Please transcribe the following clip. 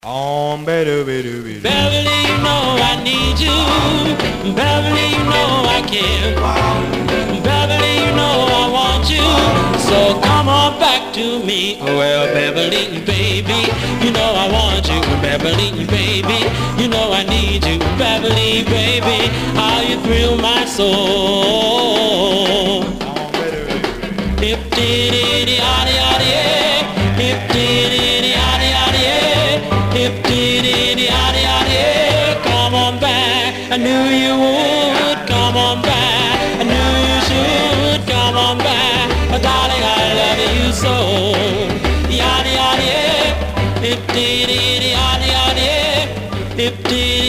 Beverly, you know I need you. Beverly, you know I care. Beverly, you know I want you. So come on back to me. Well, Beverly, baby, you know I want you. Beverly, baby, you know I need you. Beverly, baby, how you thrill my soul. Hip-dee-dee-dee, yaddy-yaddy, hip-dee-dee-dee, yaddy-yaddy, hip-dee-dee-dee, yaddy-yaddy. Come on back, I knew you would. Come on back, I knew you should. Come on back, darling, I love you so. Yaddy-yaddy, hip-dee-dee-dee, yaddy-yaddy, hip-dee-dee.